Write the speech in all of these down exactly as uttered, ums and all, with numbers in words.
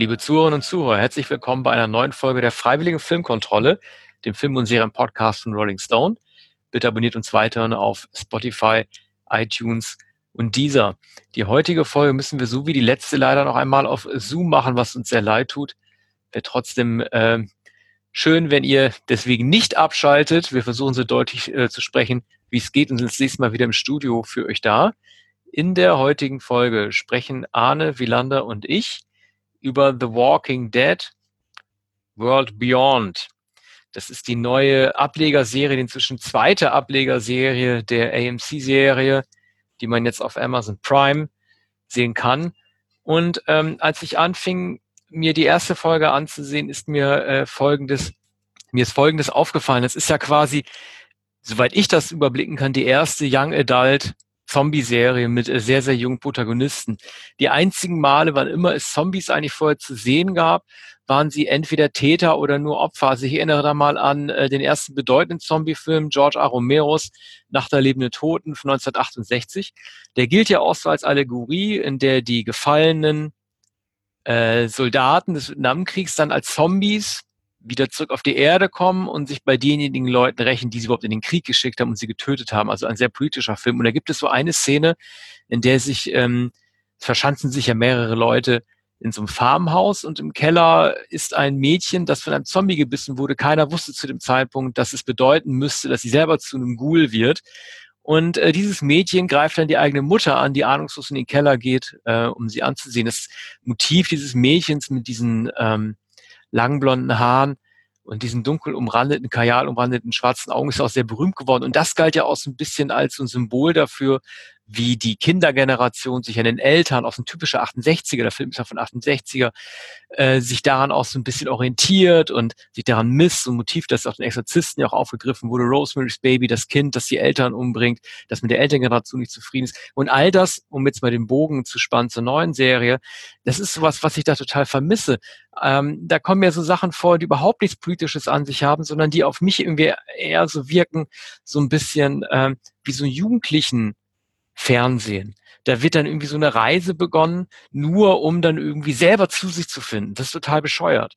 Liebe Zuhörerinnen und Zuhörer, herzlich willkommen bei einer neuen Folge der Freiwilligen Filmkontrolle, dem Film- und Serien-Podcast von Rolling Stone. Bitte abonniert uns weiterhin auf Spotify, iTunes und Deezer. Die heutige Folge müssen wir so wie die letzte leider noch einmal auf Zoom machen, was uns sehr leid tut. Wäre trotzdem äh, schön, wenn ihr deswegen nicht abschaltet. Wir versuchen so deutlich äh, zu sprechen, wie es geht, und sind das nächste Mal wieder im Studio für euch da. In der heutigen Folge sprechen Arne Wielander und ich über The Walking Dead World Beyond. Das ist die neue Ablegerserie, die inzwischen zweite Ablegerserie der A M C-Serie, die man jetzt auf Amazon Prime sehen kann. Und ähm, als ich anfing, mir die erste Folge anzusehen, ist mir äh, folgendes, mir ist folgendes aufgefallen. Es ist ja quasi, soweit ich das überblicken kann, die erste Young Adult Zombie-Serie mit äh, sehr, sehr jungen Protagonisten. Die einzigen Male, wann immer es Zombies eigentlich vorher zu sehen gab, waren sie entweder Täter oder nur Opfer. Also ich erinnere da mal an äh, den ersten bedeutenden Zombie-Film George A. Romeros Nacht der lebenden Toten von neunzehnhundertachtundsechzig. Der gilt ja auch so als Allegorie, in der die gefallenen äh, Soldaten des Vietnamkriegs dann als Zombies wieder zurück auf die Erde kommen und sich bei denjenigen Leuten rächen, die sie überhaupt in den Krieg geschickt haben und sie getötet haben. Also ein sehr politischer Film. Und da gibt es so eine Szene, in der sich ähm, verschanzen sich ja mehrere Leute in so einem Farmhaus, und im Keller ist ein Mädchen, das von einem Zombie gebissen wurde. Keiner wusste zu dem Zeitpunkt, dass es bedeuten müsste, dass sie selber zu einem Ghoul wird. Und äh, dieses Mädchen greift dann die eigene Mutter an, die ahnungslos in den Keller geht, äh, um sie anzusehen. Das Motiv dieses Mädchens mit diesen ähm, langen blonden Haaren und diesen dunkel umrandeten, kajal umrandeten schwarzen Augen ist auch sehr berühmt geworden. Und das galt ja auch so ein bisschen als so ein Symbol dafür, wie die Kindergeneration sich an den Eltern, auch so ein typischer achtundsechziger, der Film ist ja von achtundsechziger, äh, sich daran auch so ein bisschen orientiert und sich daran misst. So ein Motiv, das auch den Exorzisten ja auch aufgegriffen wurde, Rosemary's Baby, das Kind, das die Eltern umbringt, das mit der Elterngeneration nicht zufrieden ist. Und all das, um jetzt mal den Bogen zu spannen zur neuen Serie, das ist sowas, was ich da total vermisse. Ähm, da kommen ja so Sachen vor, die überhaupt nichts Politisches an sich haben, sondern die auf mich irgendwie eher so wirken, so ein bisschen ähm, wie so ein Jugendlichen Fernsehen. Da wird dann irgendwie so eine Reise begonnen, nur um dann irgendwie selber zu sich zu finden. Das ist total bescheuert.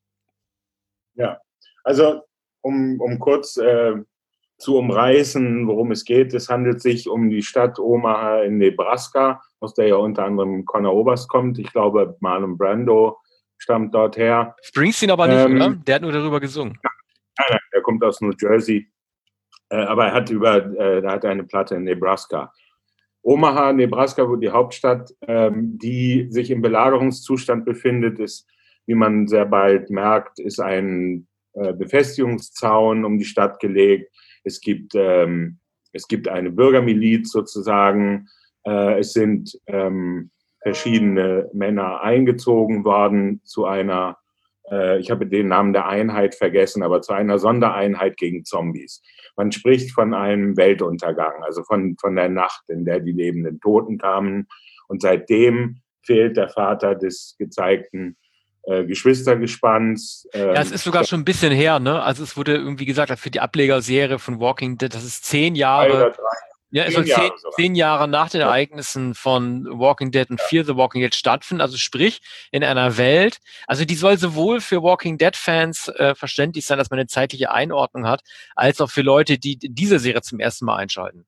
Ja, also um, um kurz äh, zu umreißen, worum es geht. Es handelt sich um die Stadt Omaha in Nebraska, aus der ja unter anderem Conor Oberst kommt. Ich glaube, Marlon Brando stammt dort her. Springsteen aber nicht, ähm, oder? Der hat nur darüber gesungen. Nein, nein, der kommt aus New Jersey. Äh, aber er hat über, äh, er hat eine Platte in Nebraska. Omaha, Nebraska, wo die Hauptstadt, ähm, die sich im Belagerungszustand befindet, ist, wie man sehr bald merkt, ist ein äh, Befestigungszaun um die Stadt gelegt. Es gibt, ähm, es gibt eine Bürgermiliz sozusagen. Äh, es sind ähm, verschiedene Männer eingezogen worden zu einer, äh, ich habe den Namen der Einheit vergessen, aber zu einer Sondereinheit gegen Zombies. Man spricht von einem Weltuntergang, also von, von der Nacht, in der die lebenden Toten kamen. Und seitdem fehlt der Vater des gezeigten äh, Geschwistergespanns. Ähm, ja, es ist sogar schon ein bisschen her, ne? Also es wurde irgendwie gesagt, für die Ablegerserie von Walking Dead, das ist zehn Jahre. Ja, es soll zehn, Jahre zehn Jahre nach den Ereignissen von Walking Dead und Fear the Walking Dead stattfinden. Also sprich, in einer Welt, also die soll sowohl für Walking Dead-Fans äh, verständlich sein, dass man eine zeitliche Einordnung hat, als auch für Leute, die diese Serie zum ersten Mal einschalten.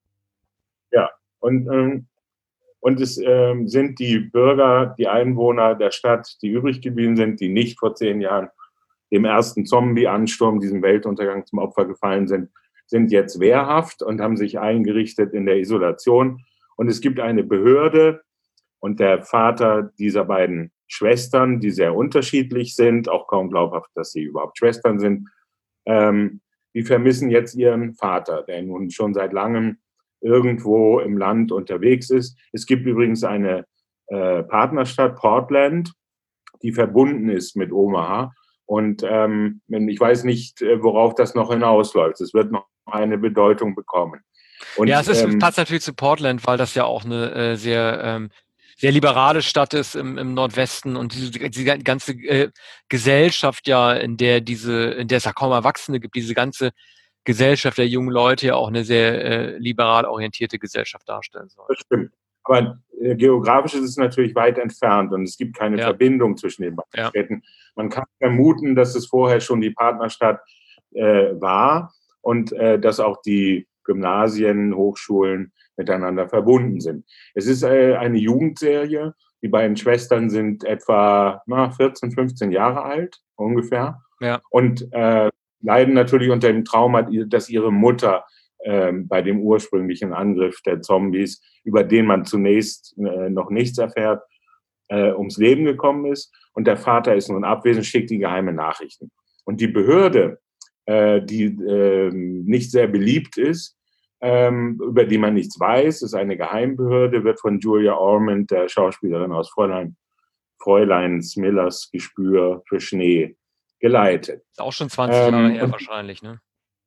Ja, und, ähm, und es ähm, sind die Bürger, die Einwohner der Stadt, die übrig geblieben sind, die nicht vor zehn Jahren dem ersten Zombie-Ansturm, diesem Weltuntergang zum Opfer gefallen sind, sind jetzt wehrhaft und haben sich eingerichtet in der Isolation. Und es gibt eine Behörde, und der Vater dieser beiden Schwestern, die sehr unterschiedlich sind, auch kaum glaubhaft, dass sie überhaupt Schwestern sind, ähm, die vermissen jetzt ihren Vater, der nun schon seit langem irgendwo im Land unterwegs ist. Es gibt übrigens eine äh, Partnerstadt, Portland, die verbunden ist mit Omaha. Und ähm, ich weiß nicht, worauf das noch hinausläuft. Es wird noch eine Bedeutung bekommen. Und, ja, es ist, ähm, passt natürlich zu Portland, weil das ja auch eine äh, sehr, ähm, sehr liberale Stadt ist im, im Nordwesten, und diese, diese ganze äh, Gesellschaft ja, in der diese, in der es ja kaum Erwachsene gibt, diese ganze Gesellschaft der jungen Leute ja auch eine sehr äh, liberal orientierte Gesellschaft darstellen soll. Das stimmt. Aber äh, geografisch ist es natürlich weit entfernt und es gibt keine Ja. Verbindung zwischen den beiden Ja. Städten. Man kann vermuten, dass es vorher schon die Partnerstadt äh, war und äh, dass auch die Gymnasien, Hochschulen miteinander verbunden sind. Es ist äh, eine Jugendserie. Die beiden Schwestern sind etwa na, vierzehn, fünfzehn Jahre alt, ungefähr. Ja. Und äh, leiden natürlich unter dem Trauma, dass ihre Mutter äh, bei dem ursprünglichen Angriff der Zombies, über den man zunächst äh, noch nichts erfährt, äh, ums Leben gekommen ist. Und der Vater ist nun abwesend, schickt die geheime Nachrichten. Und die Behörde, äh, die äh, nicht sehr beliebt ist, ähm, über die man nichts weiß, ist eine Geheimbehörde, wird von Julia Ormond, der Schauspielerin aus Fräulein, Fräulein Smillers Gespür für Schnee, geleitet. Ist auch schon zwanzig Jahre Ähm, her und wahrscheinlich, ne?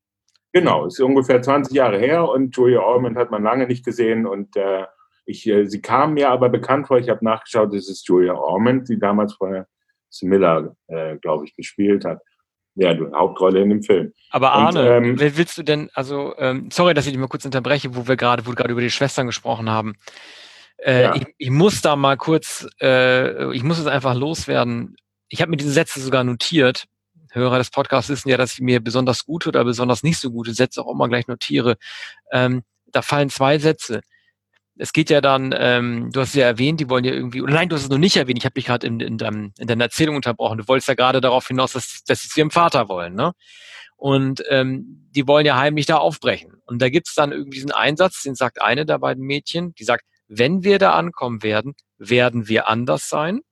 Genau, ist ungefähr zwanzig Jahre her und Julia Ormond hat man lange nicht gesehen und äh, ich, äh, sie kam mir aber bekannt vor, ich habe nachgeschaut, das ist Julia Ormond, die damals von Smiller, äh, glaube ich, gespielt hat. Ja, die Hauptrolle in dem Film. Aber Und, Arne, ähm, wer willst du denn, also, ähm, sorry, dass ich dich mal kurz unterbreche, wo wir gerade, wo du gerade über die Schwestern gesprochen haben. Äh, Ja. ich, ich muss da mal kurz, äh, ich muss es einfach loswerden. Ich habe mir diese Sätze sogar notiert. Hörer des Podcasts wissen ja, dass ich mir besonders gute oder besonders nicht so gute Sätze auch immer gleich notiere. Ähm, da fallen zwei Sätze. Es geht ja dann, ähm, du hast es ja erwähnt, die wollen ja irgendwie, oder nein, du hast es noch nicht erwähnt, ich habe dich gerade in, in, deinem, in deiner Erzählung unterbrochen. Du wolltest ja gerade darauf hinaus, dass, dass sie zu ihrem Vater wollen, ne? Und ähm, die wollen ja heimlich da aufbrechen. Und da gibt's dann irgendwie diesen Einsatz, den sagt eine der beiden Mädchen, die sagt, wenn wir da ankommen werden, werden wir anders sein.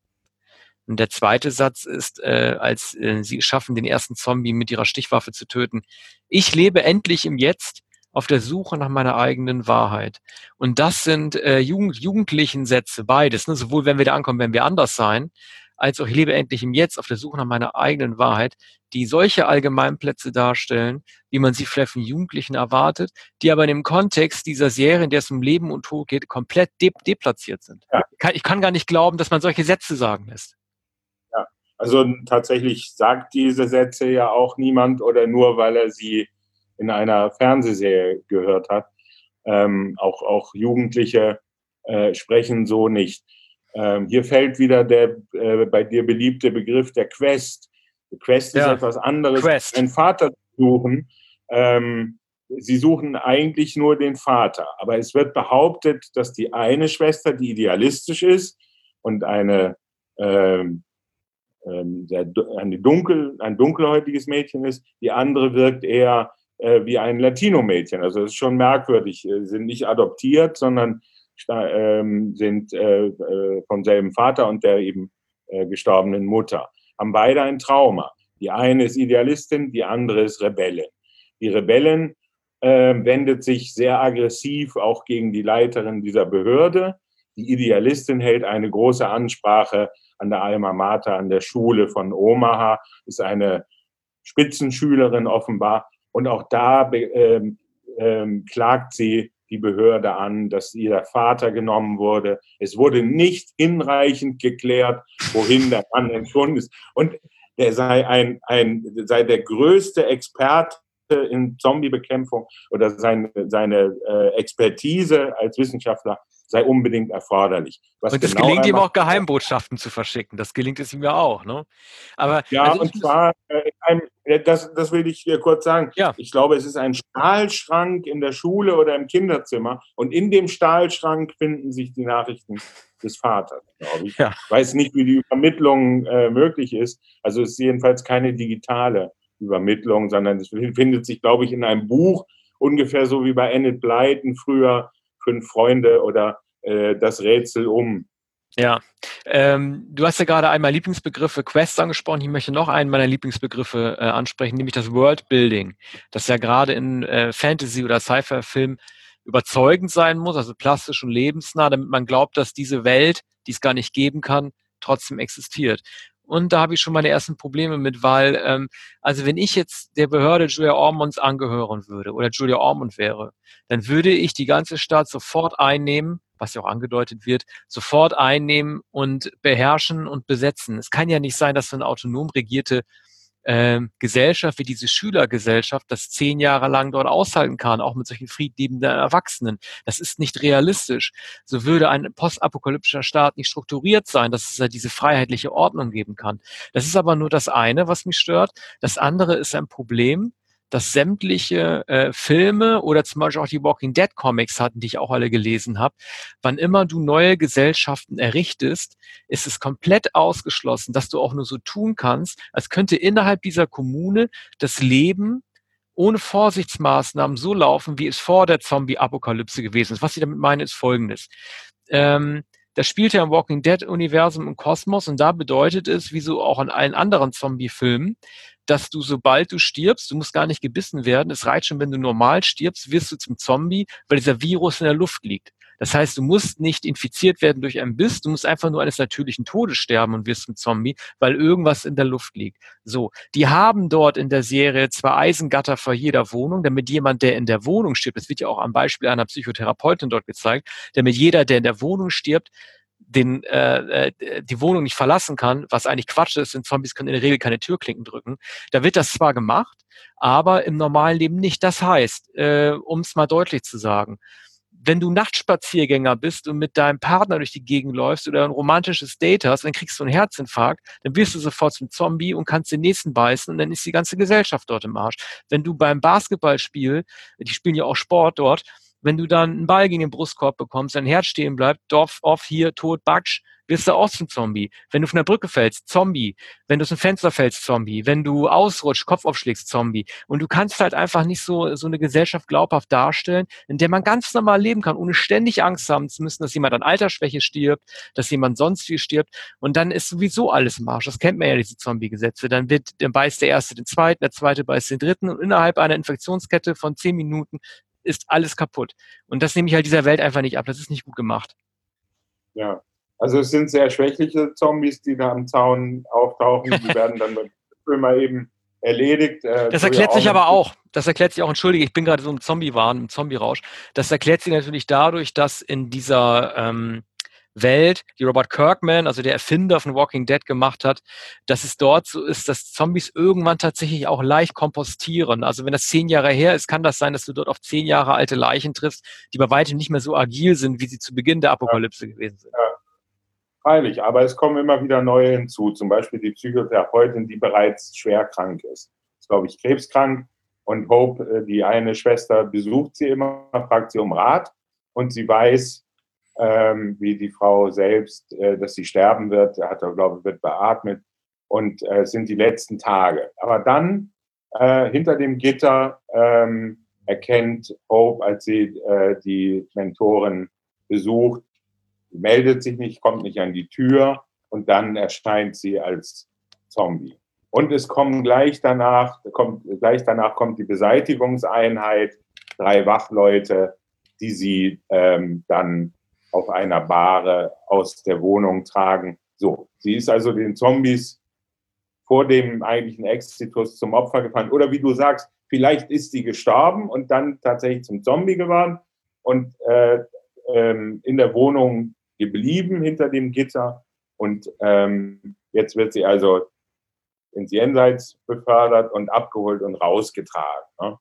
Und der zweite Satz ist, äh, als äh, sie schaffen, den ersten Zombie mit ihrer Stichwaffe zu töten, ich lebe endlich im Jetzt auf der Suche nach meiner eigenen Wahrheit. Und das sind äh, Jugend, jugendlichen Sätze, beides. Ne? Sowohl wenn wir da ankommen, werden wir anders sein, als auch ich lebe endlich im Jetzt auf der Suche nach meiner eigenen Wahrheit, die solche Allgemeinplätze darstellen, wie man sie vielleicht von Jugendlichen erwartet, die aber in dem Kontext dieser Serie, in der es um Leben und Tod geht, komplett de- deplatziert sind. Ja. Ich kann, ich kann gar nicht glauben, dass man solche Sätze sagen lässt. Ja, also tatsächlich sagt diese Sätze ja auch niemand oder nur, weil er sie in einer Fernsehserie gehört hat. Ähm, auch, auch Jugendliche äh, sprechen so nicht. Ähm, hier fällt wieder der äh, bei dir beliebte Begriff der Quest. Quest ist Ja, etwas anderes, Quest. einen Vater zu suchen. Ähm, sie suchen eigentlich nur den Vater. Aber es wird behauptet, dass die eine Schwester, die idealistisch ist und eine ähm, sehr, eine dunkel, ein dunkelhäutiges Mädchen ist, die andere wirkt eher äh, wie ein Latino-Mädchen. Also es ist schon merkwürdig. Sie sind nicht adoptiert, sondern ähm, sind äh, vom selben Vater und der eben äh, gestorbenen Mutter. Haben beide ein Trauma. Die eine ist Idealistin, die andere ist Rebellin. Die Rebellin äh, wendet sich sehr aggressiv auch gegen die Leiterin dieser Behörde. Die Idealistin hält eine große Ansprache an der Alma Mater, an der Schule von Omaha, ist eine Spitzenschülerin offenbar. Und auch da ähm, ähm, klagt sie die Behörde an, dass ihr Vater genommen wurde. Es wurde nicht hinreichend geklärt, wohin der Mann entschwunden ist. Und er sei, ein, ein, sei der größte Experte in Zombiebekämpfung oder seine, seine äh, Expertise als Wissenschaftler sei unbedingt erforderlich. Was und es genau gelingt ihm macht, auch, Geheimbotschaften zu verschicken. Das gelingt es ihm ja auch, ne? Aber ja, also und ich, zwar, äh, in einem, das, das will ich dir kurz sagen. ja, Ich glaube, es ist ein Stahlschrank in der Schule oder im Kinderzimmer und in dem Stahlschrank finden sich die Nachrichten des Vaters, glaube ich. ja. Ich weiß nicht, wie die Übermittlung äh, möglich ist. Also es ist jedenfalls keine digitale Übermittlung, sondern es findet sich, glaube ich, in einem Buch, ungefähr so wie bei Enid Blyton früher, Fünf Freunde oder äh, Das Rätsel um. Ja, ähm, du hast ja gerade einmal Lieblingsbegriffe Quest angesprochen. Ich möchte noch einen meiner Lieblingsbegriffe äh, ansprechen, nämlich das Worldbuilding, das ja gerade in äh, Fantasy- oder Sci-Fi-Filmen überzeugend sein muss, also plastisch und lebensnah, damit man glaubt, dass diese Welt, die es gar nicht geben kann, trotzdem existiert. Und da habe ich schon meine ersten Probleme mit, weil, ähm, also wenn ich jetzt der Behörde Julia Ormonds angehören würde oder Julia Ormond wäre, dann würde ich die ganze Stadt sofort einnehmen, was ja auch angedeutet wird, sofort einnehmen und beherrschen und besetzen. Es kann ja nicht sein, dass so eine autonom regierte ähm, Gesellschaft wie diese Schülergesellschaft das zehn Jahre lang dort aushalten kann, auch mit solchen friedliebenden Erwachsenen. Das ist nicht realistisch. So würde ein postapokalyptischer Staat nicht strukturiert sein, dass es ja diese freiheitliche Ordnung geben kann. Das ist aber nur das eine, was mich stört. Das andere ist ein Problem, dass sämtliche äh, Filme oder zum Beispiel auch die Walking Dead Comics hatten, die ich auch alle gelesen habe, wann immer du neue Gesellschaften errichtest, ist es komplett ausgeschlossen, dass du auch nur so tun kannst, als könnte innerhalb dieser Kommune das Leben ohne Vorsichtsmaßnahmen so laufen, wie es vor der Zombie-Apokalypse gewesen ist. Was ich damit meine, ist Folgendes. Ähm, das spielt ja im Walking Dead-Universum im Kosmos und da bedeutet es, wie so auch in allen anderen Zombie-Filmen, dass du, sobald du stirbst, du musst gar nicht gebissen werden, es reicht schon, wenn du normal stirbst, wirst du zum Zombie, weil dieser Virus in der Luft liegt. Das heißt, du musst nicht infiziert werden durch einen Biss, du musst einfach nur eines natürlichen Todes sterben und wirst zum Zombie, weil irgendwas in der Luft liegt. So, die haben dort in der Serie zwar Eisengatter vor jeder Wohnung, damit jemand, der in der Wohnung stirbt, das wird ja auch am Beispiel einer Psychotherapeutin dort gezeigt, damit jeder, der in der Wohnung stirbt, den äh, die Wohnung nicht verlassen kann, was eigentlich Quatsch ist, denn Zombies können in der Regel keine Türklinken drücken. Da wird das zwar gemacht, aber im normalen Leben nicht. Das heißt, äh, um es mal deutlich zu sagen, wenn du Nachtspaziergänger bist und mit deinem Partner durch die Gegend läufst oder ein romantisches Date hast, dann kriegst du einen Herzinfarkt, dann wirst du sofort zum Zombie und kannst den nächsten beißen und dann ist die ganze Gesellschaft dort im Arsch. Wenn du beim Basketballspiel, die spielen ja auch Sport dort, wenn du dann einen Ball gegen den Brustkorb bekommst, dein Herz stehen bleibt, Dorf, off, hier, tot, batsch, wirst du auch zum Zombie. Wenn du von der Brücke fällst, Zombie. Wenn du aus dem Fenster fällst, Zombie. Wenn du ausrutschst, Kopf aufschlägst, Zombie. Und du kannst halt einfach nicht so, so eine Gesellschaft glaubhaft darstellen, in der man ganz normal leben kann, ohne ständig Angst haben zu müssen, dass jemand an Altersschwäche stirbt, dass jemand sonst viel stirbt. Und dann ist sowieso alles im Arsch. Das kennt man ja, diese Zombie-Gesetze. Dann wird, dann beißt der Erste den Zweiten, der Zweite beißt den Dritten und innerhalb einer Infektionskette von zehn Minuten ist alles kaputt. Und das nehme ich halt dieser Welt einfach nicht ab. Das ist nicht gut gemacht. Ja, also es sind sehr schwächliche Zombies, die da am Zaun auftauchen. Die werden dann mit dem mal eben erledigt. Äh, das erklärt sich aber auch, das erklärt sich auch, entschuldige, ich bin gerade so im Zombie-Wahn, im Zombie-Rausch. Das erklärt sich natürlich dadurch, dass in dieser ähm, Welt, die Robert Kirkman, also der Erfinder von Walking Dead, gemacht hat, dass es dort so ist, dass Zombies irgendwann tatsächlich auch leicht kompostieren. Also wenn das zehn Jahre her ist, kann das sein, dass du dort auf zehn Jahre alte Leichen triffst, die bei weitem nicht mehr so agil sind, wie sie zu Beginn der Apokalypse ja. gewesen sind. Ja. Freilich, aber es kommen immer wieder neue hinzu. Zum Beispiel die Psychotherapeutin, die bereits schwer krank ist. Ist, glaube ich, krebskrank. Und Hope, die eine Schwester, besucht sie immer, fragt sie um Rat. Und sie weiß, ähm, wie die Frau selbst, äh, dass sie sterben wird. Er hat, glaube ich, wird beatmet. Und es äh, sind die letzten Tage. Aber dann, äh, hinter dem Gitter, ähm, erkennt Hope, als sie äh, die Mentorin besucht, meldet sich nicht, kommt nicht an die Tür und dann erscheint sie als Zombie. Und es kommen gleich danach, kommt, gleich danach kommt die Beseitigungseinheit, drei Wachleute, die sie ähm, dann auf einer Bahre aus der Wohnung tragen. So, sie ist also den Zombies vor dem eigentlichen Exitus zum Opfer gefallen. Oder wie du sagst, vielleicht ist sie gestorben und dann tatsächlich zum Zombie geworden und äh, ähm, in der Wohnung geblieben hinter dem Gitter und ähm, jetzt wird sie also ins Jenseits befördert und abgeholt und rausgetragen. Ne?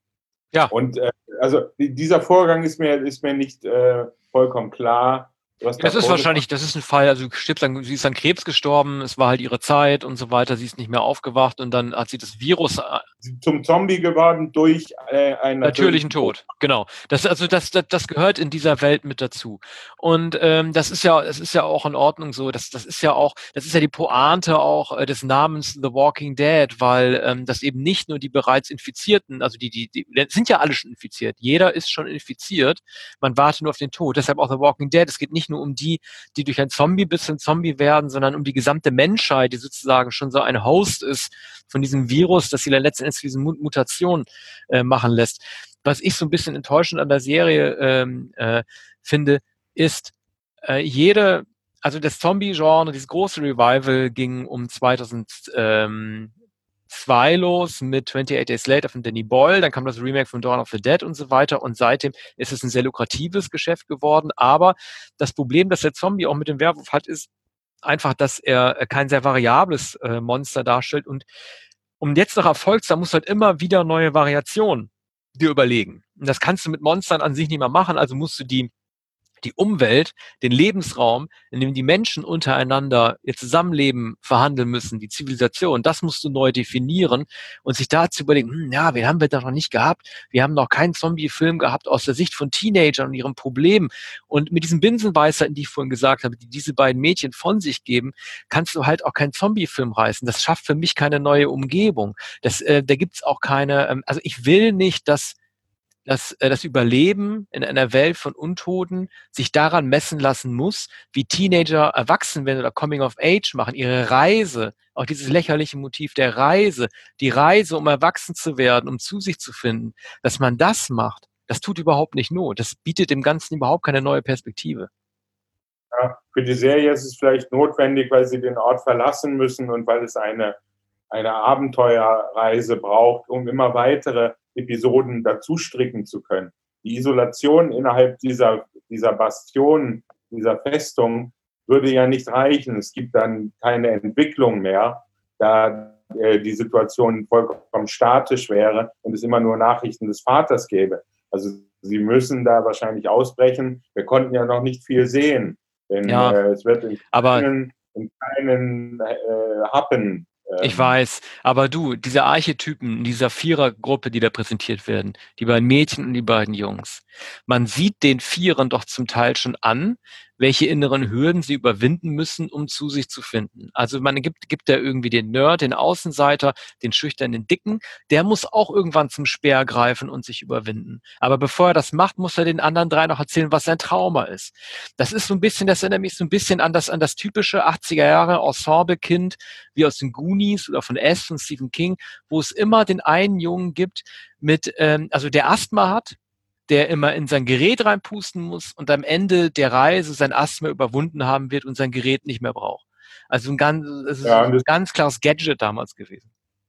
Ja. Und äh, also dieser Vorgang ist mir, ist mir nicht äh, vollkommen klar. Ja, das ist wahrscheinlich, das ist ein Fall, also du stirbst dann, sie ist an Krebs gestorben, es war halt ihre Zeit und so weiter, sie ist nicht mehr aufgewacht und dann hat sie das Virus zum Zombie geworden durch äh, einen natürlichen Tod. Tod. Genau. Das also das, das das gehört in dieser Welt mit dazu. Und ähm, das ist ja, das ist ja auch in Ordnung so. Das das ist ja auch, das ist ja die Pointe auch äh, des Namens The Walking Dead, weil ähm, das eben nicht nur die bereits Infizierten, also die die die sind ja alle schon infiziert. Jeder ist schon infiziert. Man wartet nur auf den Tod. Deshalb auch The Walking Dead. Es geht nicht nur um die, die durch ein Zombie bis zum Zombie werden, sondern um die gesamte Menschheit, die sozusagen schon so ein Host ist von diesem Virus, das sie dann letztendlich diese Mutation äh, machen lässt. Was ich so ein bisschen enttäuschend an der Serie ähm, äh, finde, ist äh, jede, also das Zombie-Genre, dieses große Revival ging um zweitausendzwei los mit twenty-eight Days Later von Danny Boyle, dann kam das Remake von Dawn of the Dead und so weiter und seitdem ist es ein sehr lukratives Geschäft geworden, aber das Problem, das der Zombie auch mit dem Werwolf hat, ist einfach, dass er kein sehr variables äh, Monster darstellt und um jetzt noch Erfolg zu haben, musst du halt immer wieder neue Variationen dir überlegen. Und das kannst du mit Monstern an sich nicht mehr machen, also musst du die die Umwelt, den Lebensraum, in dem die Menschen untereinander ihr Zusammenleben verhandeln müssen, die Zivilisation, das musst du neu definieren und sich da zu überlegen, hm, ja, wen haben wir da noch nicht gehabt? Wir haben noch keinen Zombie-Film gehabt aus der Sicht von Teenagern und ihren Problemen. Und mit diesen Binsenweisheiten, die ich vorhin gesagt habe, die diese beiden Mädchen von sich geben, kannst du halt auch keinen Zombie-Film reißen. Das schafft für mich keine neue Umgebung. Das, äh, da gibt's auch keine, ähm, also ich will nicht, dass dass äh, das Überleben in einer Welt von Untoten sich daran messen lassen muss, wie Teenager erwachsen werden oder Coming of Age machen, ihre Reise, auch dieses lächerliche Motiv der Reise, die Reise, um erwachsen zu werden, um zu sich zu finden, dass man das macht, das tut überhaupt nicht Not. Das bietet dem Ganzen überhaupt keine neue Perspektive. Ja, für die Serie ist es vielleicht notwendig, weil sie den Ort verlassen müssen und weil es eine, eine Abenteuerreise braucht, um immer weitere Episoden dazu stricken zu können. Die Isolation innerhalb dieser, dieser Bastion, dieser Festung, würde ja nicht reichen. Es gibt dann keine Entwicklung mehr, da äh, die Situation vollkommen statisch wäre und es immer nur Nachrichten des Vaters gäbe. Also sie müssen da wahrscheinlich ausbrechen. Wir konnten ja noch nicht viel sehen, denn Ja, äh, es wird in aber kleinen, in kleinen äh, Happen. Ich weiß, aber du, diese Archetypen, dieser Vierergruppe, die da präsentiert werden, die beiden Mädchen und die beiden Jungs, man sieht den Vierern doch zum Teil schon an, welche inneren Hürden sie überwinden müssen, um zu sich zu finden. Also man gibt, gibt da irgendwie den Nerd, den Außenseiter, den schüchternen Dicken, der muss auch irgendwann zum Speer greifen und sich überwinden. Aber bevor er das macht, muss er den anderen drei noch erzählen, was sein Trauma ist. Das ist so ein bisschen, das erinnert mich so ein bisschen an das, an das typische achtziger Jahre Ensemble-Kind, wie aus den Goonies oder von S von Stephen King, wo es immer den einen Jungen gibt mit, ähm, also der Asthma hat, der immer in sein Gerät reinpusten muss und am Ende der Reise sein Asthma überwunden haben wird und sein Gerät nicht mehr braucht. Also ein ganz, es ist Ja, ein das, ganz klares Gadget damals gewesen.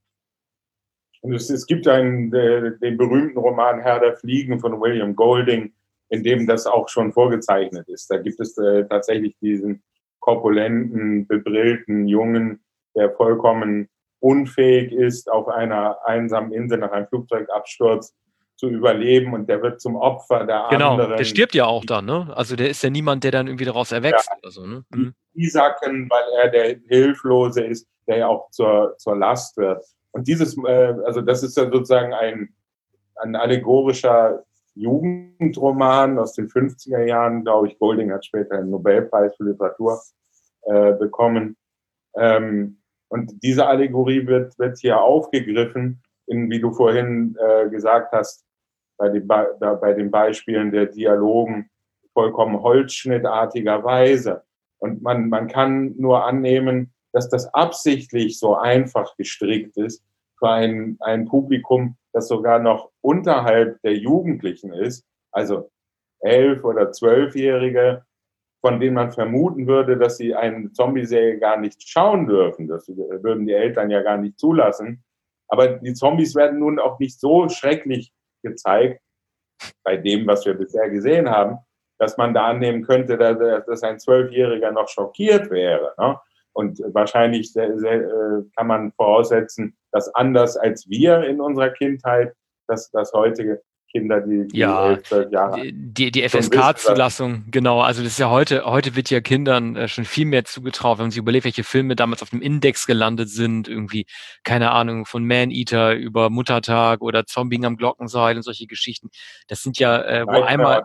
und es, es gibt einen, äh, den berühmten Roman Herr der Fliegen von William Golding, in dem das auch schon vorgezeichnet ist. Da gibt es äh, tatsächlich diesen korpulenten, bebrillten Jungen, der vollkommen unfähig ist, auf einer einsamen Insel nach einem Flugzeugabsturz zu überleben und der wird zum Opfer der Genau, anderen. der stirbt ja auch dann, ne? Also der ist ja niemand, der dann irgendwie daraus erwächst Ja, oder so, ne? die Mhm. Isaken, weil er der Hilflose ist, der ja auch zur, zur Last wird. Und dieses, äh, also das ist ja sozusagen ein, ein allegorischer Jugendroman aus den fünfziger Jahren, glaube ich. Golding hat später einen Nobelpreis für Literatur äh, bekommen. Ähm, und diese Allegorie wird, wird hier aufgegriffen, in, wie du vorhin äh, gesagt hast, bei, die, bei, bei den Beispielen der Dialogen vollkommen holzschnittartiger Weise. Und man, man kann nur annehmen, dass das absichtlich so einfach gestrickt ist für ein, ein Publikum, das sogar noch unterhalb der Jugendlichen ist, also elf- oder zwölfjährige, von denen man vermuten würde, dass sie eine Zombie-Serie gar nicht schauen dürfen. Das würden die Eltern ja gar nicht zulassen. Aber die Zombies werden nun auch nicht so schrecklich gezeigt, bei dem, was wir bisher gesehen haben, dass man da annehmen könnte, dass ein Zwölfjähriger noch schockiert wäre. Ne? Und wahrscheinlich sehr, sehr, kann man voraussetzen, dass anders als wir in unserer Kindheit, dass das heutige Kinder, die, die Ja, elf, zwölf Jahre die, die, die schon wissen, F S K-Zulassung, genau, also das ist ja heute, heute wird ja Kindern äh, schon viel mehr zugetraut, wenn man sich überlegt, welche Filme damals auf dem Index gelandet sind, irgendwie, keine Ahnung, von Man-Eater über Muttertag oder Zombie am Glockenseil und solche Geschichten. Das sind ja, äh, wo einmal,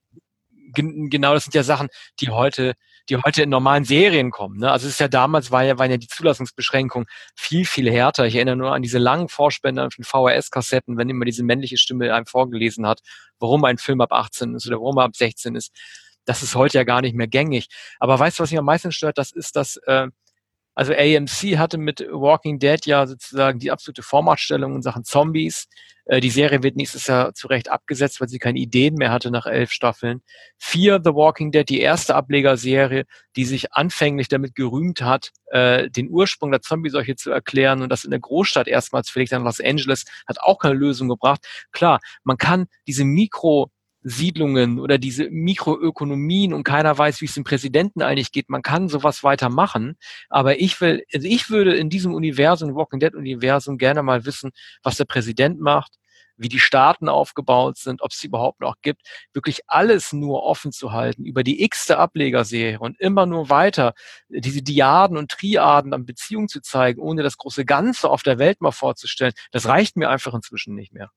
gen- genau, das sind ja Sachen, die heute, die heute in normalen Serien kommen. Ne? Also es ist ja damals, war ja, waren ja die Zulassungsbeschränkungen viel, viel härter. Ich erinnere nur an diese langen Vorspender von V H S-Kassetten, wenn immer diese männliche Stimme einem vorgelesen hat, warum ein Film ab achtzehn ist oder warum er ab sechzehn ist. Das ist heute ja gar nicht mehr gängig. Aber weißt du, was mich am meisten stört? Das ist, dass äh, also A M C hatte mit Walking Dead ja sozusagen die absolute Vormachtstellung in Sachen Zombies. Äh, die Serie wird nächstes Jahr zu Recht abgesetzt, weil sie keine Ideen mehr hatte nach elf Staffeln. Fear the Walking Dead, die erste Ablegerserie, die sich anfänglich damit gerühmt hat, äh, den Ursprung der Zombie-Seuche zu erklären und das in der Großstadt erstmals verlegt an Los Angeles, hat auch keine Lösung gebracht. Klar, man kann diese Mikro Siedlungen oder diese Mikroökonomien und keiner weiß, wie es dem Präsidenten eigentlich geht. Man kann sowas weitermachen, aber ich will, also ich würde in diesem Universum, Walking Dead Universum, gerne mal wissen, was der Präsident macht, wie die Staaten aufgebaut sind, ob es sie überhaupt noch gibt, wirklich alles nur offen zu halten über die x-te Ablegerserie und immer nur weiter diese Diaden und Triaden an Beziehungen zu zeigen, ohne das große Ganze auf der Welt mal vorzustellen, das reicht mir einfach inzwischen nicht mehr.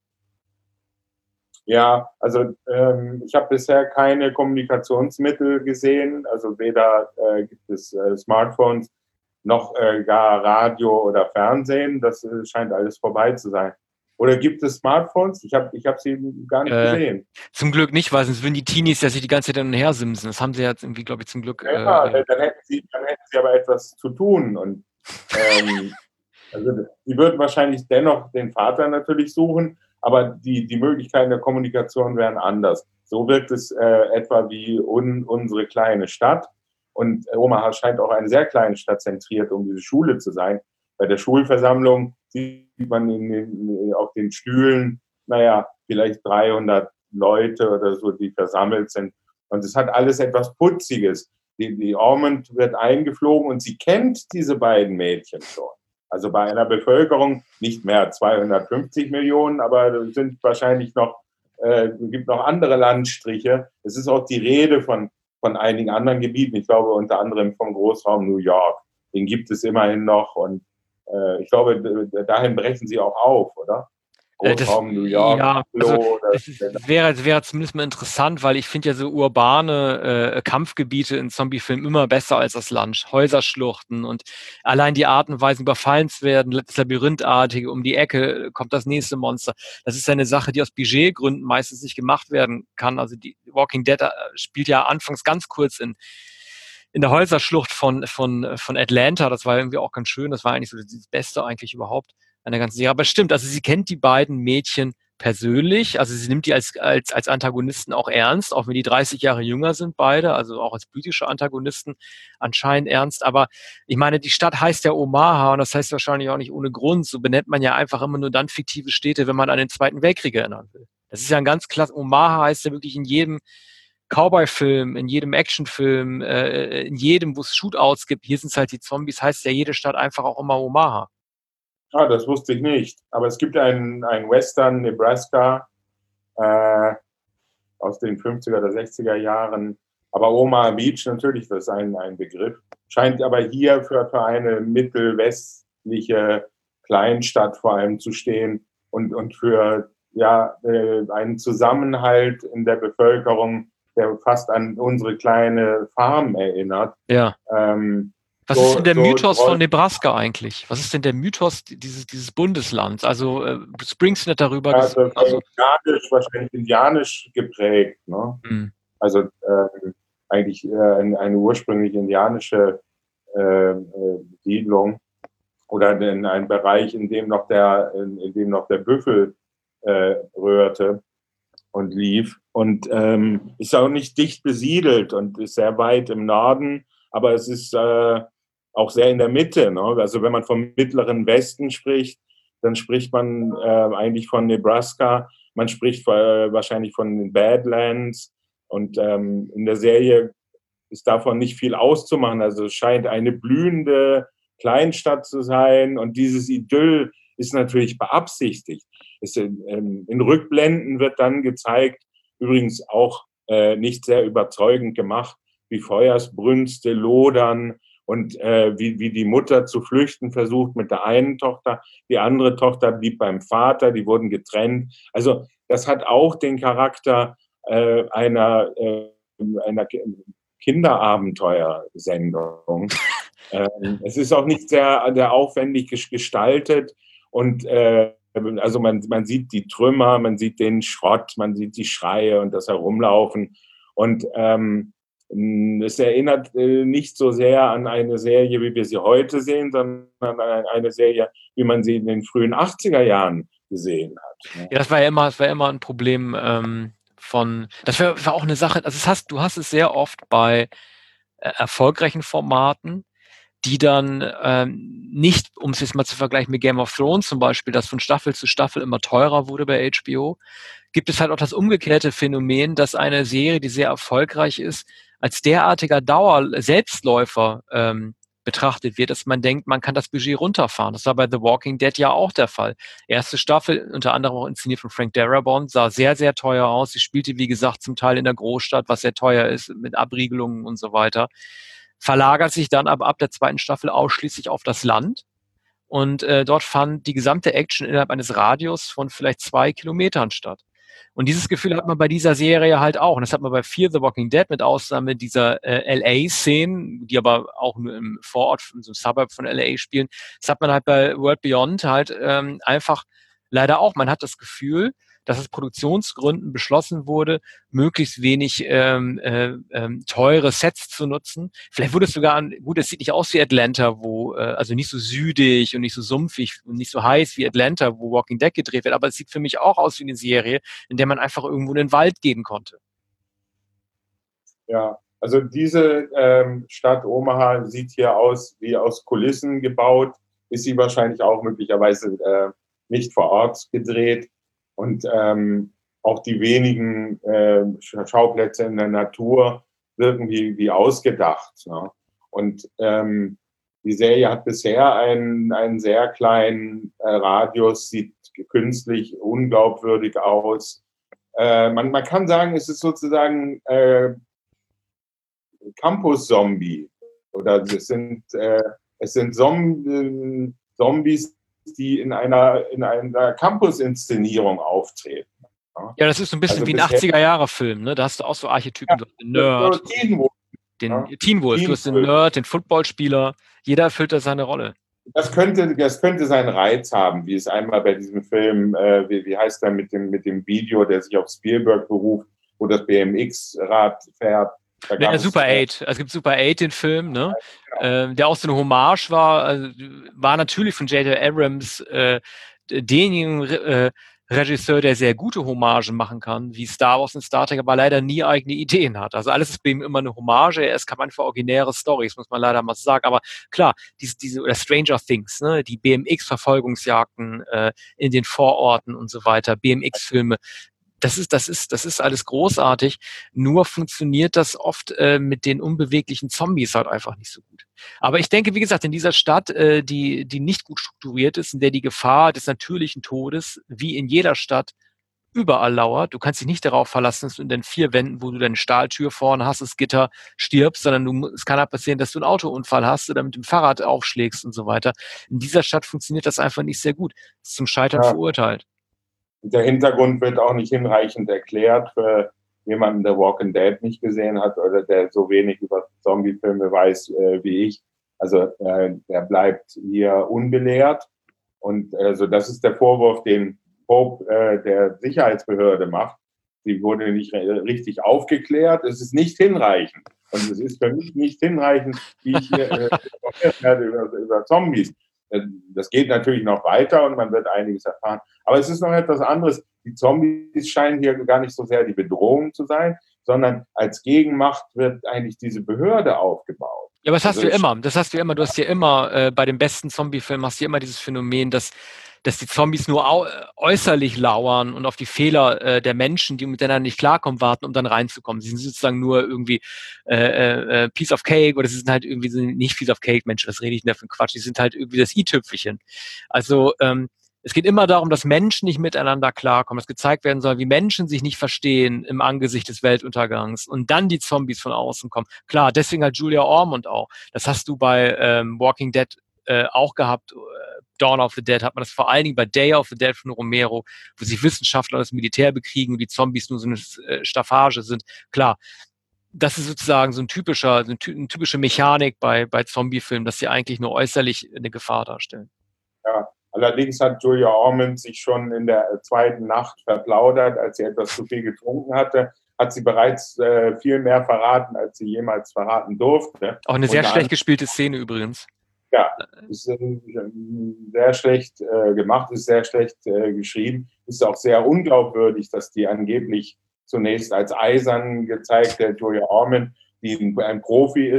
Ja, also ähm, ich habe bisher keine Kommunikationsmittel gesehen, also weder äh, gibt es äh, Smartphones noch äh, gar Radio oder Fernsehen, das äh, scheint alles vorbei zu sein. Oder gibt es Smartphones? Ich habe ich hab sie gar nicht Äh, gesehen. zum Glück nicht, weil sonst würden die Teenies ja sich die ganze Zeit hin und her simsen. Das haben sie jetzt irgendwie, glaube ich, zum Glück. Ja, Äh, dann hätten sie, dann hätten sie aber etwas zu tun. Und ähm, also sie würden wahrscheinlich dennoch den Vater natürlich suchen, aber die, die Möglichkeiten der Kommunikation wären anders. So wirkt es äh, etwa wie un, unsere kleine Stadt. Und Omaha scheint auch eine sehr kleine Stadt zentriert, um diese Schule zu sein. Bei der Schulversammlung sieht man in den, auf den Stühlen, naja, vielleicht dreihundert Leute oder so, die versammelt sind. Und es hat alles etwas Putziges. Die, die Ormond wird eingeflogen und sie kennt diese beiden Mädchen schon. Also bei einer Bevölkerung nicht mehr zweihundertfünfzig Millionen, aber es sind wahrscheinlich noch, äh, gibt noch andere Landstriche. Es ist auch die Rede von, von einigen anderen Gebieten. Ich glaube unter anderem vom Großraum New York. Den gibt es immerhin noch und äh, ich glaube, dahin brechen sie auch auf, oder? Großraum New York. Ja, also es wäre, es wäre zumindest mal interessant, weil ich finde ja so urbane äh, Kampfgebiete in Zombiefilmen immer besser als das Land. Häuserschluchten und allein die Art und Weise überfallen zu werden, das Labyrinthartige, um die Ecke kommt das nächste Monster. Das ist ja eine Sache, die aus Budgetgründen meistens nicht gemacht werden kann. Also die Walking Dead spielt ja anfangs ganz kurz in in der Häuserschlucht von, von, von Atlanta. Das war irgendwie auch ganz schön. Das war eigentlich so das Beste eigentlich überhaupt an der ganzen Serie. Aber stimmt, also sie kennt die beiden Mädchen persönlich. Also sie nimmt die als, als, als Antagonisten auch ernst, auch wenn die dreißig Jahre jünger sind beide, also auch als politische Antagonisten anscheinend ernst. Aber ich meine, die Stadt heißt ja Omaha und das heißt wahrscheinlich auch nicht ohne Grund. So benennt man ja einfach immer nur dann fiktive Städte, wenn man an den Zweiten Weltkrieg erinnern will. Das ist ja ein ganz klasse, Omaha heißt ja wirklich in jedem Cowboy-Film, in jedem Actionfilm, äh, in jedem, wo es Shootouts gibt, hier sind es halt die Zombies, heißt ja jede Stadt einfach auch immer Omaha. Ah, das wusste ich nicht. Aber es gibt einen, einen Western, Nebraska, äh, aus den fünfziger oder sechziger Jahren. Aber Omaha Beach, natürlich, das ist ein, ein Begriff. Scheint aber hier für, für eine mittelwestliche Kleinstadt vor allem zu stehen und, und für ja, äh, einen Zusammenhalt in der Bevölkerung, der fast an unsere kleine Farm erinnert. Ja. Ähm, Was so, ist denn der so Mythos von Nebraska eigentlich? Was ist denn der Mythos dieses, dieses Bundeslands? Also äh, Springsteen hat darüber ja, gesagt. Also, indianisch, wahrscheinlich indianisch geprägt. Ne? Hm. Also äh, eigentlich äh, eine, eine ursprünglich indianische äh, Siedlung oder in einem Bereich, in dem noch der, in, in dem noch der Büffel äh, rührte und lief. Und ähm, ist auch nicht dicht besiedelt und ist sehr weit im Norden, aber es ist äh, auch sehr in der Mitte. Ne? Also wenn man vom mittleren Westen spricht, dann spricht man äh, eigentlich von Nebraska, man spricht äh, wahrscheinlich von den Badlands und ähm, in der Serie ist davon nicht viel auszumachen. Also es scheint eine blühende Kleinstadt zu sein und dieses Idyll ist natürlich beabsichtigt. Es, ähm, in Rückblenden wird dann gezeigt, übrigens auch äh, nicht sehr überzeugend gemacht, wie Feuersbrünste lodern und äh, wie, wie die Mutter zu flüchten versucht mit der einen Tochter. Die andere Tochter blieb beim Vater, die wurden getrennt. Also das hat auch den Charakter äh, einer, äh, einer Kinderabenteuersendung. ähm, es ist auch nicht sehr, sehr aufwendig gestaltet und äh, also man, man sieht die Trümmer, man sieht den Schrott, man sieht die Schreie und das Herumlaufen. Und ähm, es erinnert äh, nicht so sehr an eine Serie, wie wir sie heute sehen, sondern an eine Serie, wie man sie in den frühen achtziger Jahren gesehen hat. Ne? Ja, das war ja immer, das war immer ein Problem ähm, von, das war, war auch eine Sache, also das hast, du hast es sehr oft bei äh, erfolgreichen Formaten, die dann ähm, nicht, um es jetzt mal zu vergleichen mit Game of Thrones zum Beispiel, das von Staffel zu Staffel immer teurer wurde bei H B O, gibt es halt auch das umgekehrte Phänomen, dass eine Serie, die sehr erfolgreich ist, als derartiger Dauer-Selbstläufer ähm, betrachtet wird, dass man denkt, man kann das Budget runterfahren. Das war bei The Walking Dead ja auch der Fall. Erste Staffel, unter anderem auch inszeniert von Frank Darabont, sah sehr, sehr teuer aus. Sie spielte, wie gesagt, zum Teil in der Großstadt, was sehr teuer ist, mit Abriegelungen und so weiter. Verlagert sich dann aber ab der zweiten Staffel ausschließlich auf das Land. Und äh, dort fand die gesamte Action innerhalb eines Radius von vielleicht zwei Kilometern statt. Und dieses Gefühl hat man bei dieser Serie halt auch. Und das hat man bei Fear the Walking Dead mit Ausnahme dieser äh, L A-Szenen, die aber auch nur im Vorort, in so einem Suburb von L A spielen. Das hat man halt bei World Beyond halt ähm, einfach leider auch. Man hat das Gefühl, dass aus Produktionsgründen beschlossen wurde, möglichst wenig ähm, äh, ähm, teure Sets zu nutzen. Vielleicht wurde es sogar, an, gut, es sieht nicht aus wie Atlanta, wo, äh, also nicht so südig und nicht so sumpfig und nicht so heiß wie Atlanta, wo Walking Dead gedreht wird, aber es sieht für mich auch aus wie eine Serie, in der man einfach irgendwo in den Wald gehen konnte. Ja, also diese ähm, Stadt Omaha sieht hier aus wie aus Kulissen gebaut, ist sie wahrscheinlich auch möglicherweise äh, nicht vor Ort gedreht. Und ähm, auch die wenigen äh, Schauplätze in der Natur wirken wie, wie ausgedacht. Ne? Und ähm, die Serie hat bisher einen, einen sehr kleinen äh, Radius, sieht künstlich unglaubwürdig aus. Äh, man, man kann sagen, es ist sozusagen äh, Campus-Zombie. Oder es sind, äh, es sind Zomb- Zombies, die in einer, in einer Campus-Inszenierung auftreten. Ja, das ist so ein bisschen Also wie ein achtziger-Jahre-Film, ne? Da hast du auch so Archetypen, ja, den Nerd, Teen Wolf, den ja. Teen Wolf, Teen du hast den Wolf. Nerd, den Footballspieler, jeder erfüllt da seine Rolle. Das könnte, das könnte seinen Reiz haben, wie es einmal bei diesem Film, äh, wie, wie heißt der mit dem, mit dem Video, der sich auf Spielberg beruft, wo das B M X-Rad fährt. Da Ne, gab Super es, äh, Eight. Es gibt Super Eight, den Film, ne? genau. Ähm, der auch so eine Hommage war, also, war natürlich von J J Abrams äh, denjenigen äh, Regisseur, der sehr gute Hommagen machen kann, wie Star Wars und Star Trek, aber leider nie eigene Ideen hat. Also alles ist bei ihm immer eine Hommage. Er ist kann für originäre Stories, muss man leider mal sagen. Aber klar, diese, diese oder Stranger Things, ne, die B M X-Verfolgungsjagden äh, in den Vororten und so weiter, B M X-Filme. Das ist, das ist, das ist alles großartig. Nur funktioniert das oft äh, mit den unbeweglichen Zombies halt einfach nicht so gut. Aber ich denke, wie gesagt, in dieser Stadt, äh, die, die nicht gut strukturiert ist, in der die Gefahr des natürlichen Todes, wie in jeder Stadt, überall lauert. Du kannst dich nicht darauf verlassen, dass du in den vier Wänden, wo du deine Stahltür vorne hast, das Gitter stirbst, sondern du, es kann halt passieren, dass du einen Autounfall hast oder mit dem Fahrrad aufschlägst und so weiter. In dieser Stadt funktioniert das einfach nicht sehr gut. Das ist zum Scheitern Ja. verurteilt. Der Hintergrund wird auch nicht hinreichend erklärt für jemanden, der Walking Dead nicht gesehen hat oder der so wenig über Zombie-Filme weiß äh, wie ich. Also äh, der bleibt hier unbelehrt. Und also das ist der Vorwurf, den Pope äh, der Sicherheitsbehörde macht. Sie wurde nicht richtig aufgeklärt. Es ist nicht hinreichend. Und es ist für mich nicht hinreichend, wie ich hier äh, werde über, über Zombies. Das geht natürlich noch weiter und man wird einiges erfahren. Aber es ist noch etwas anderes. Die Zombies scheinen hier gar nicht so sehr die Bedrohung zu sein, sondern als Gegenmacht wird eigentlich diese Behörde aufgebaut. Ja, aber das hast Also du immer. Das hast du immer. Du hast ja immer äh, bei den besten Zombie-Filmen hast du immer dieses Phänomen, dass dass die Zombies nur au äußerlich lauern und auf die Fehler äh, der Menschen, die miteinander nicht klarkommen, warten, um dann reinzukommen. Sie sind sozusagen nur irgendwie äh, äh, Piece of Cake oder sie sind halt irgendwie so nicht Piece of Cake, Mensch, was rede ich denn da für ein Quatsch? Die sind halt irgendwie das i-Tüpfelchen. Also ähm, es geht immer darum, dass Menschen nicht miteinander klarkommen, dass gezeigt werden soll, wie Menschen sich nicht verstehen im Angesicht des Weltuntergangs und dann die Zombies von außen kommen. Klar, deswegen halt Julia Ormond auch. Das hast du bei ähm, Walking Dead äh, auch gehabt. Dawn of the Dead hat man das vor allen Dingen bei Day of the Dead von Romero, wo sich Wissenschaftler und das Militär bekriegen und die Zombies nur so eine äh, Staffage sind. Klar, das ist sozusagen so ein typischer, so eine typische Mechanik bei, bei Zombie-Filmen, dass sie eigentlich nur äußerlich eine Gefahr darstellen. Ja, allerdings hat Julia Ormond sich schon in der zweiten Nacht verplaudert, als sie etwas zu viel getrunken hatte. Hat sie bereits äh, viel mehr verraten, als sie jemals verraten durfte. Auch eine sehr Unter schlecht gespielte Szene übrigens. Ja, ist äh, sehr schlecht äh, gemacht, ist sehr schlecht äh, geschrieben. Ist auch sehr unglaubwürdig, dass die angeblich zunächst als eisern gezeigte Julia Ormond, die ein, ein Profi ist,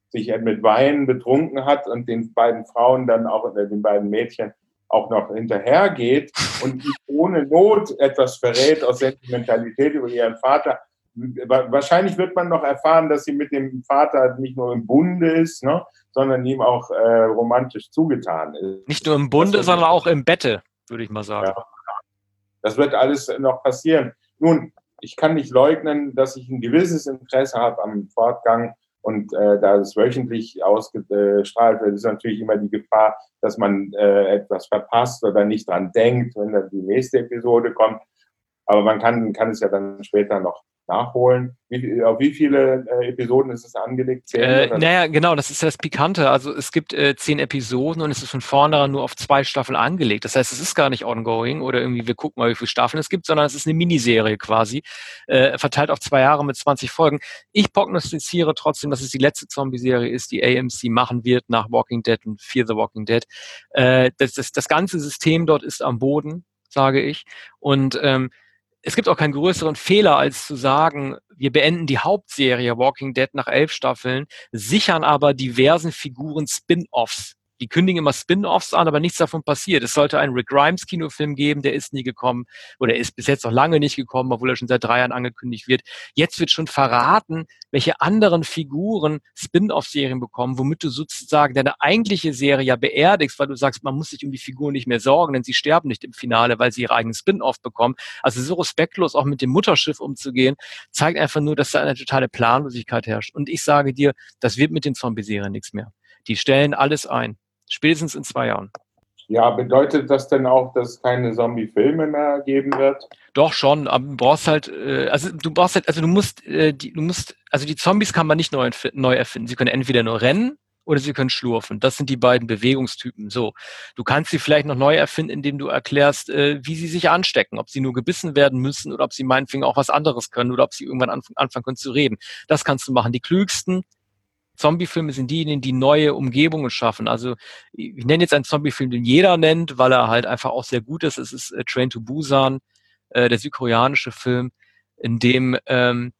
sich mit Wein betrunken hat und den beiden Frauen dann auch, oder den beiden Mädchen auch noch hinterhergeht und ohne Not etwas verrät aus Sentimentalität über ihren Vater. Wahrscheinlich wird man noch erfahren, dass sie mit dem Vater nicht nur im Bunde ist, ne, sondern ihm auch äh, romantisch zugetan ist. Nicht nur im Bunde, sondern auch im Bette, würde ich mal sagen. Ja, das wird alles noch passieren. Nun, ich kann nicht leugnen, dass ich ein gewisses Interesse habe am Fortgang. Und äh, da es wöchentlich ausgestrahlt wird, ist natürlich immer die Gefahr, dass man äh, etwas verpasst oder nicht dran denkt, wenn dann die nächste Episode kommt. Aber man kann, kann es ja dann später noch nachholen. Wie, auf wie viele äh, Episoden ist es angelegt? Zehn, äh, naja, genau, das ist ja das Pikante. Also es gibt äh, zehn Episoden und es ist von vornherein nur auf zwei Staffeln angelegt. Das heißt, es ist gar nicht ongoing oder irgendwie, wir gucken mal, wie viele Staffeln es gibt, sondern es ist eine Miniserie quasi, äh, verteilt auf zwei Jahre mit zwanzig Folgen. Ich prognostiziere trotzdem, dass es die letzte Zombie-Serie ist, die A M C machen wird nach Walking Dead und Fear the Walking Dead. Äh, das, das, das ganze System dort ist am Boden, sage ich. Und ähm, es gibt auch keinen größeren Fehler, als zu sagen, wir beenden die Hauptserie Walking Dead nach elf Staffeln, sichern aber diversen Figuren Spin-Offs. Die kündigen immer Spin-Offs an, aber nichts davon passiert. Es sollte einen Rick Grimes Kinofilm geben, der ist nie gekommen oder ist bis jetzt noch lange nicht gekommen, obwohl er schon seit drei Jahren angekündigt wird. Jetzt wird schon verraten, welche anderen Figuren Spin-Off-Serien bekommen, womit du sozusagen deine eigentliche Serie ja beerdigst, weil du sagst, man muss sich um die Figuren nicht mehr sorgen, denn sie sterben nicht im Finale, weil sie ihre eigenen Spin-Off bekommen. Also so respektlos auch mit dem Mutterschiff umzugehen, zeigt einfach nur, dass da eine totale Planlosigkeit herrscht. Und ich sage dir, das wird mit den Zombie-Serien nichts mehr. Die stellen alles ein. Spätestens in zwei Jahren. Ja, bedeutet das denn auch, dass es keine Zombie-Filme mehr geben wird? Doch schon, aber du brauchst halt, äh, also du brauchst halt, also du musst, äh, die, du musst, also die Zombies kann man nicht neu, neu erfinden. Sie können entweder nur rennen oder sie können schlurfen. Das sind die beiden Bewegungstypen. So, du kannst sie vielleicht noch neu erfinden, indem du erklärst, äh, wie sie sich anstecken, ob sie nur gebissen werden müssen oder ob sie meinetwegen auch was anderes können oder ob sie irgendwann anf- anfangen können zu reden. Das kannst du machen. Die klügsten Zombie-Filme sind diejenigen, die neue Umgebungen schaffen. Also ich nenne jetzt einen Zombie-Film, den jeder nennt, weil er halt einfach auch sehr gut ist. Es ist äh, Train to Busan, äh, der südkoreanische Film, in dem ähm,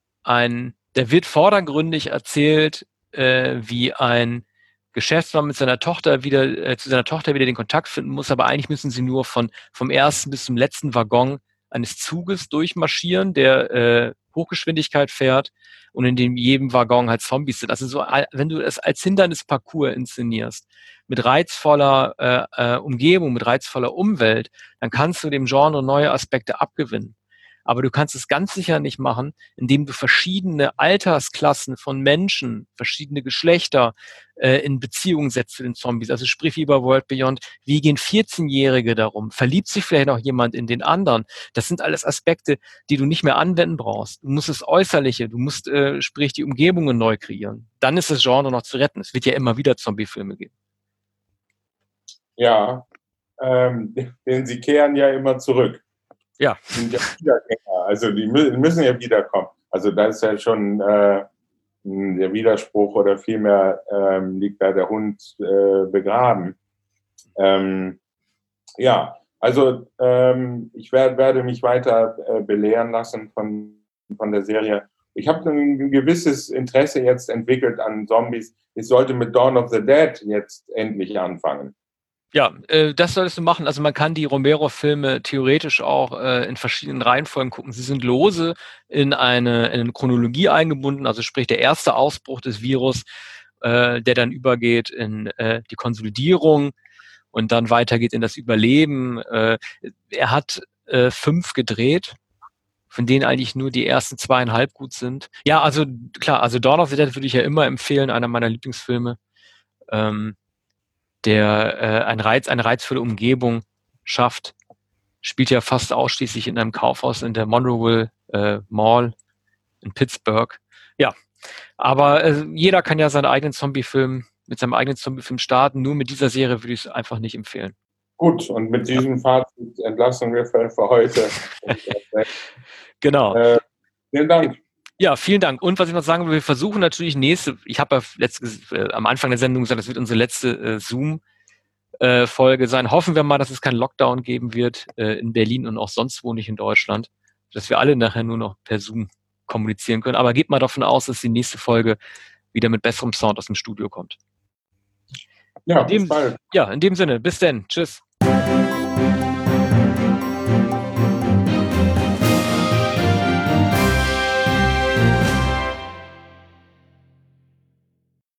ein, der wird vordergründig erzählt, äh, wie ein Geschäftsmann mit seiner Tochter wieder, äh, zu seiner Tochter wieder den Kontakt finden muss, aber eigentlich müssen sie nur von, vom ersten bis zum letzten Waggon eines Zuges durchmarschieren, der äh, Hochgeschwindigkeit fährt und in dem jedem Waggon halt Zombies sind. Also so, wenn du es als Hindernisparcours inszenierst, mit reizvoller äh, äh, Umgebung, mit reizvoller Umwelt, dann kannst du dem Genre neue Aspekte abgewinnen. Aber du kannst es ganz sicher nicht machen, indem du verschiedene Altersklassen von Menschen, verschiedene Geschlechter äh, in Beziehung setzt zu den Zombies. Also sprich wie bei World Beyond, wie gehen vierzehnjährige darum? Verliebt sich vielleicht noch jemand in den anderen? Das sind alles Aspekte, die du nicht mehr anwenden brauchst. Du musst das Äußerliche, du musst äh, sprich die Umgebungen neu kreieren. Dann ist das Genre noch zu retten. Es wird ja immer wieder Zombie-Filme geben. Ja, ähm, denn sie kehren ja immer zurück. Ja. Sind ja Wiedergänger, also die müssen ja wiederkommen. Also da ist ja schon äh, der Widerspruch oder vielmehr ähm, liegt da der Hund äh, begraben. Ähm, ja, also ähm, ich werd, werde mich weiter äh, belehren lassen von, von der Serie. Ich habe ein gewisses Interesse jetzt entwickelt an Zombies. Ich sollte mit Dawn of the Dead jetzt endlich anfangen. Ja, äh, das solltest du machen. Also man kann die Romero-Filme theoretisch auch äh, in verschiedenen Reihenfolgen gucken. Sie sind lose in eine, in eine Chronologie eingebunden, also sprich der erste Ausbruch des Virus, äh, der dann übergeht in äh, die Konsolidierung und dann weitergeht in das Überleben. Äh, er hat äh, fünf gedreht, von denen eigentlich nur die ersten zweieinhalb gut sind. Ja, also klar, also Dawn of the Dead würde ich ja immer empfehlen, einer meiner Lieblingsfilme. Ähm, der äh, ein Reiz, eine reizvolle Umgebung schafft, spielt ja fast ausschließlich in einem Kaufhaus in der Monroeville äh, Mall in Pittsburgh. Ja, aber äh, jeder kann ja seinen eigenen Zombie-Film, mit seinem eigenen Zombie-Film starten. Nur mit dieser Serie würde ich es einfach nicht empfehlen. Gut, und mit diesem Fazit entlassen wir für, für heute. Genau. Äh, vielen Dank. Ja, vielen Dank. Und was ich noch sagen will, wir versuchen natürlich nächste, ich habe ja letztes, äh, am Anfang der Sendung gesagt, das wird unsere letzte äh, Zoom-Folge äh, sein. Hoffen wir mal, dass es keinen Lockdown geben wird äh, in Berlin und auch sonst wo nicht in Deutschland, dass wir alle nachher nur noch per Zoom kommunizieren können. Aber geht mal davon aus, dass die nächste Folge wieder mit besserem Sound aus dem Studio kommt. Ja, in dem, bis bald. Ja, in dem Sinne, bis denn. Tschüss.